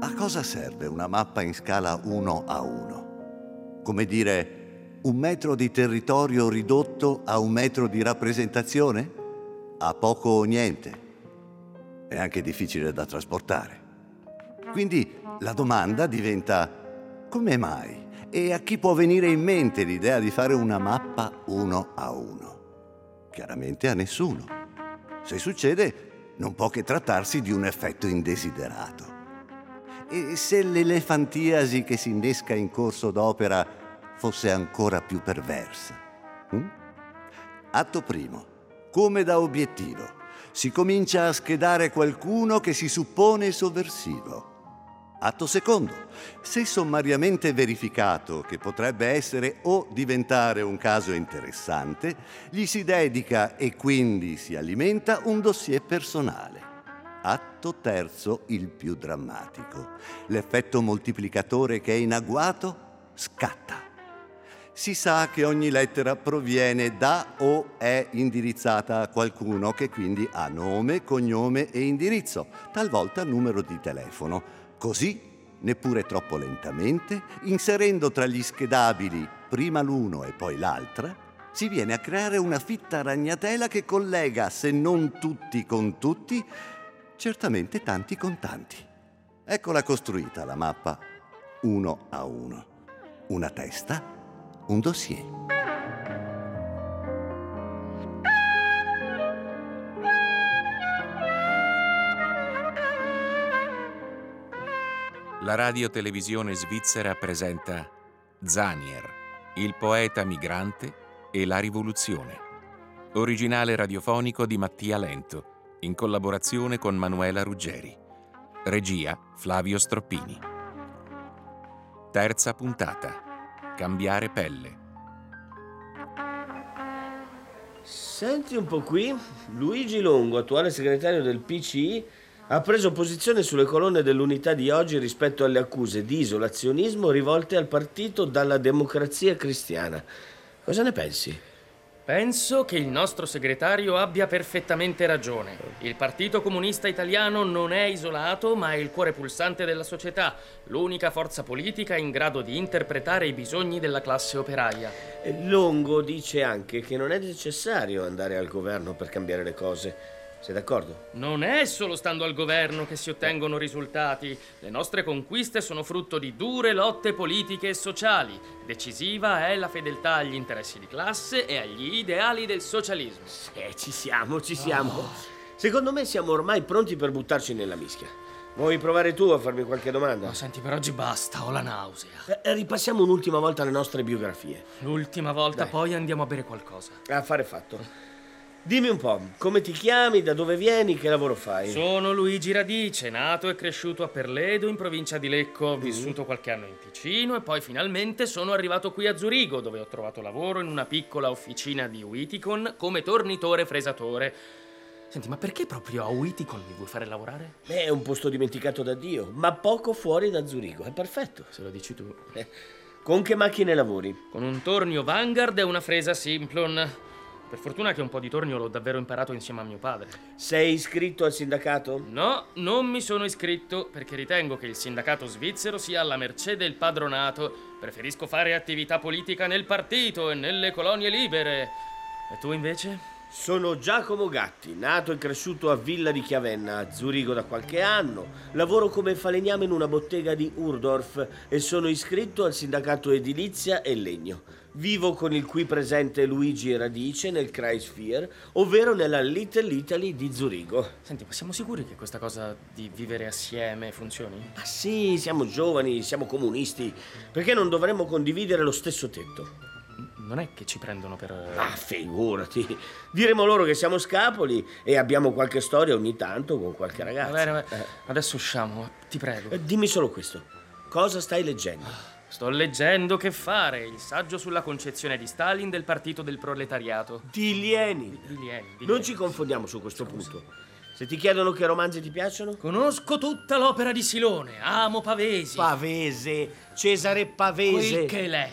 a cosa serve una mappa in scala 1:1? Come dire, 1 metro di territorio ridotto a 1 metro di rappresentazione? A poco o niente. È anche difficile da trasportare. Quindi la domanda diventa: come mai? E a chi può venire in mente l'idea di fare una mappa 1:1? Chiaramente a nessuno. Se succede, non può che trattarsi di un effetto indesiderato. E se l'elefantiasi che si innesca in corso d'opera fosse ancora più perversa? Atto primo. Come da obiettivo, si comincia a schedare qualcuno che si suppone sovversivo. Atto secondo. Se sommariamente verificato che potrebbe essere o diventare un caso interessante, gli si dedica e quindi si alimenta un dossier personale. Atto terzo, il più drammatico. L'effetto moltiplicatore che è in agguato scatta. Si sa che ogni lettera proviene da o è indirizzata a qualcuno che quindi ha nome, cognome e indirizzo, talvolta numero di telefono. Così, neppure troppo lentamente, inserendo tra gli schedabili prima l'uno e poi l'altra, si viene a creare una fitta ragnatela che collega, se non tutti con tutti, certamente tanti con tanti. Eccola costruita la mappa 1:1. Una testa, un dossier. La radiotelevisione svizzera presenta Zanier, il poeta migrante e la rivoluzione. Originale radiofonico di Mattia Lento, in collaborazione con Manuela Ruggeri. Regia Flavio Stroppini. Terza puntata. Cambiare pelle. Senti un po' qui, Luigi Longo, attuale segretario del PCI, ha preso posizione sulle colonne dell'Unità di oggi rispetto alle accuse di isolazionismo rivolte al partito dalla Democrazia Cristiana. Cosa ne pensi? Penso che il nostro segretario abbia perfettamente ragione. Il Partito Comunista Italiano non è isolato, ma è il cuore pulsante della società, l'unica forza politica in grado di interpretare i bisogni della classe operaia. Longo dice anche che non è necessario andare al governo per cambiare le cose. Sei d'accordo? Non è solo stando al governo che si ottengono risultati. Le nostre conquiste sono frutto di dure lotte politiche e sociali. Decisiva è la fedeltà agli interessi di classe e agli ideali del socialismo. Ci siamo. Secondo me siamo ormai pronti per buttarci nella mischia. Vuoi provare tu a farmi qualche domanda? No, senti, per oggi basta, ho la nausea. Ripassiamo un'ultima volta le nostre biografie. L'ultima volta, Dai. Poi andiamo a bere qualcosa. Affare fatto. Dimmi un po', come ti chiami, da dove vieni, che lavoro fai? Sono Luigi Radice, nato e cresciuto a Perledo, in provincia di Lecco. Ho vissuto qualche anno in Ticino e poi finalmente sono arrivato qui a Zurigo, dove ho trovato lavoro in una piccola officina di Uiticon come tornitore fresatore. Senti, ma perché proprio a Uiticon mi vuoi fare lavorare? È un posto dimenticato da Dio, ma poco fuori da Zurigo, è perfetto. Se lo dici tu. Con che macchine lavori? Con un tornio Vanguard e una fresa Simplon. Per fortuna che un po' di tornio l'ho davvero imparato insieme a mio padre. Sei iscritto al sindacato? No, non mi sono iscritto perché ritengo che il sindacato svizzero sia alla mercé del padronato. Preferisco fare attività politica nel partito e nelle colonie libere. E tu invece? Sono Giacomo Gatti, nato e cresciuto a Villa di Chiavenna, a Zurigo da qualche anno. Lavoro come falegname in una bottega di Urdorf e sono iscritto al sindacato edilizia e legno. Vivo con il qui presente Luigi Radice nel Kreisvier, ovvero nella Little Italy di Zurigo. Senti, ma siamo sicuri che questa cosa di vivere assieme funzioni? Ma sì, siamo giovani, siamo comunisti. Perché non dovremmo condividere lo stesso tetto? Non è che ci prendono per... Ah, figurati. Diremo loro che siamo scapoli e abbiamo qualche storia ogni tanto con qualche ragazza. Va bene. Adesso usciamo, ti prego. Dimmi solo questo. Cosa stai leggendo? Sto leggendo Che fare, il saggio sulla concezione di Stalin del partito del proletariato. Di Lenin. Di Lenin. Non ci confondiamo su questo punto. Se ti chiedono che romanzi ti piacciono? Conosco tutta l'opera di Silone, amo Pavesi. Pavese, Cesare Pavese. Quel che l'è.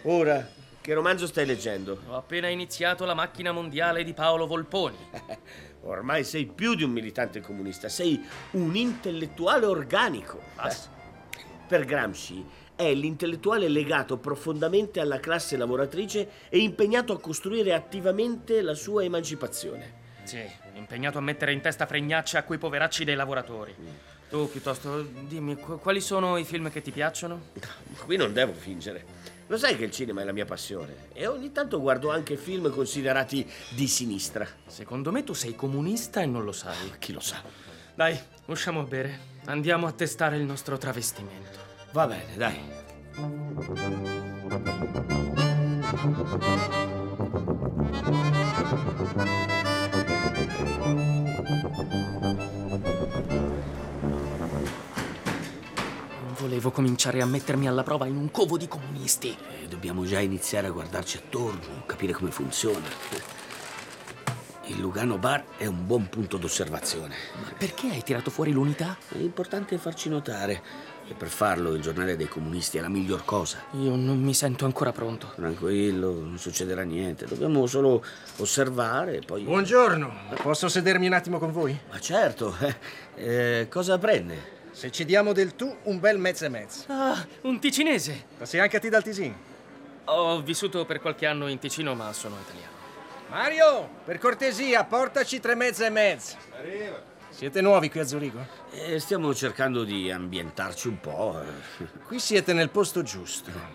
Ora, che romanzo stai leggendo? Ho appena iniziato La macchina mondiale di Paolo Volponi. Ormai sei più di un militante comunista, sei un intellettuale organico. Per Gramsci è l'intellettuale legato profondamente alla classe lavoratrice e impegnato a costruire attivamente la sua emancipazione. Sì, impegnato a mettere in testa fregnacce a quei poveracci dei lavoratori. Tu, piuttosto, dimmi, quali sono i film che ti piacciono? Qui non devo fingere. Lo sai che il cinema è la mia passione e ogni tanto guardo anche film considerati di sinistra. Secondo me tu sei comunista e non lo sai. Chi lo sa? Dai, usciamo a bere. Andiamo a testare il nostro travestimento. Va bene, dai. Volevo cominciare a mettermi alla prova in un covo di comunisti. Dobbiamo già iniziare a guardarci attorno, capire come funziona. Il Lugano Bar è un buon punto d'osservazione. Ma perché hai tirato fuori l'unità? L'importante è farci notare. E per farlo il giornale dei comunisti è la miglior cosa. Io non mi sento ancora pronto. Tranquillo, non succederà niente. Dobbiamo solo osservare e poi... Buongiorno, posso sedermi un attimo con voi? Ma certo, cosa prende? Se ci diamo del tu, un bel mezzo e mezzo. Ah, un ticinese. Sei anche a te dal Tisin? Ho vissuto per qualche anno in Ticino, ma sono italiano. Mario, per cortesia, portaci 3 mezzo e mezzo. Arriva. Siete nuovi qui a Zurigo? Stiamo cercando di ambientarci un po'. Qui siete nel posto giusto.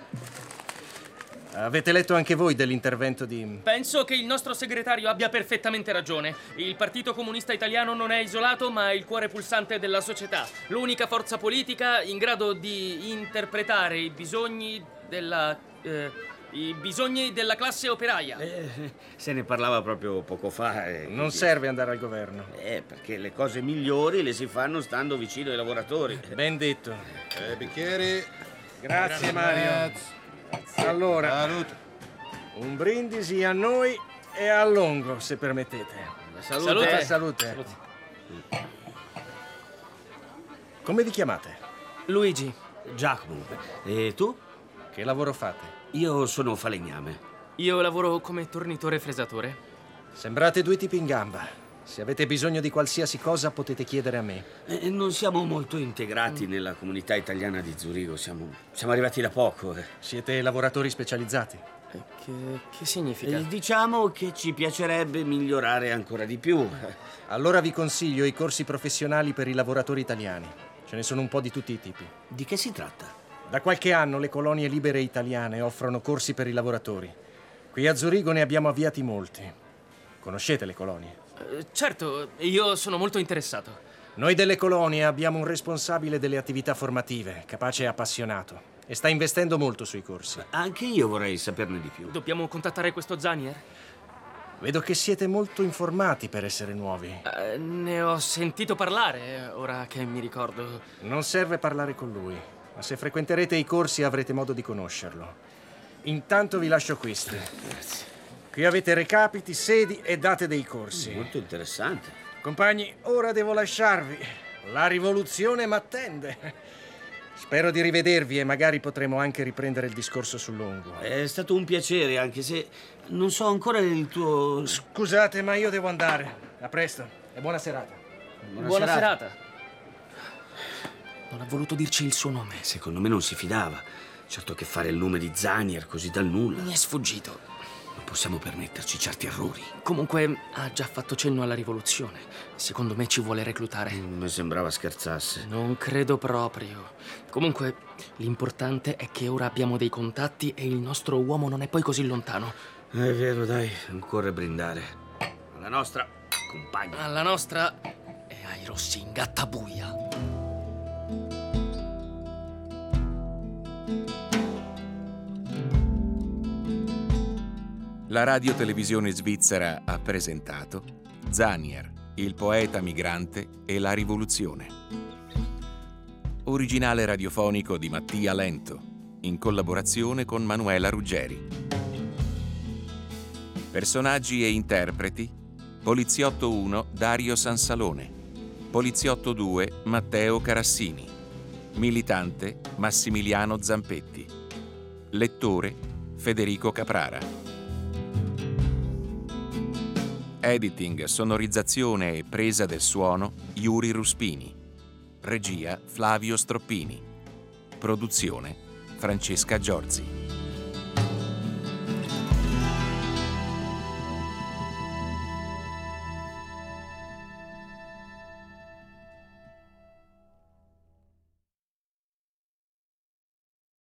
Avete letto anche voi dell'intervento di... Penso che il nostro segretario abbia perfettamente ragione. Il Partito Comunista Italiano non è isolato, ma è il cuore pulsante della società. L'unica forza politica in grado di interpretare i bisogni della classe operaia. Se ne parlava proprio poco fa. Non serve andare al governo. Perché le cose migliori le si fanno stando vicino ai lavoratori. Ben detto. Bicchieri. Grazie, Mario. Allora, Salute. un brindisi a noi e a Longo, se permettete. Salute. Salute. Come vi chiamate? Luigi, Giacomo. E tu? Che lavoro fate? Io sono falegname. io lavoro come tornitore fresatore. Sembrate 2 tipi in gamba. Se avete bisogno di qualsiasi cosa potete chiedere a me. Non siamo molto integrati nella comunità italiana di Zurigo. Siamo arrivati da poco. Siete lavoratori specializzati. Che significa? Diciamo che ci piacerebbe migliorare ancora di più. Allora vi consiglio i corsi professionali per i lavoratori italiani. Ce ne sono un po' di tutti i tipi. Di che si tratta? Da qualche anno le colonie libere italiane offrono corsi per i lavoratori. Qui a Zurigo ne abbiamo avviati molti. Conoscete le colonie? Certo, io sono molto interessato. Noi delle colonie abbiamo un responsabile delle attività formative, capace e appassionato, e sta investendo molto sui corsi. Anche io vorrei saperne di più. Dobbiamo contattare questo Zanier? Vedo che siete molto informati per essere nuovi. Ne ho sentito parlare, ora che mi ricordo. Non serve parlare con lui, ma se frequenterete i corsi avrete modo di conoscerlo. Intanto vi lascio questi. Grazie. Qui avete recapiti, sedi e date dei corsi. Molto interessante. Compagni, ora devo lasciarvi. La rivoluzione m'attende. Spero di rivedervi e magari potremo anche riprendere il discorso sul Longo. È stato un piacere, anche se non so ancora il tuo... Scusate, ma io devo andare. A presto e buona serata. Buona serata. Non ha voluto dirci il suo nome. Secondo me non si fidava. Certo che fare il nome di Zanier così dal nulla. Mi è sfuggito. Non possiamo permetterci certi errori. Comunque ha già fatto cenno alla rivoluzione. Secondo me ci vuole reclutare. Mi sembrava scherzasse. Non credo proprio. Comunque l'importante è che ora abbiamo dei contatti e il nostro uomo non è poi così lontano. È vero, dai, occorre brindare. Alla nostra compagna. Alla nostra e ai rossi in gattabuia. La radiotelevisione svizzera ha presentato Zanier, il poeta migrante e la rivoluzione. Originale radiofonico di Mattia Lento, in collaborazione con Manuela Ruggeri. Personaggi e interpreti: Poliziotto 1 Dario Sansalone, Poliziotto 2 Matteo Carassini, Militante Massimiliano Zampetti, Lettore Federico Caprara. Editing, sonorizzazione e presa del suono Yuri Ruspini. Regia Flavio Stroppini. Produzione Francesca Giorzi.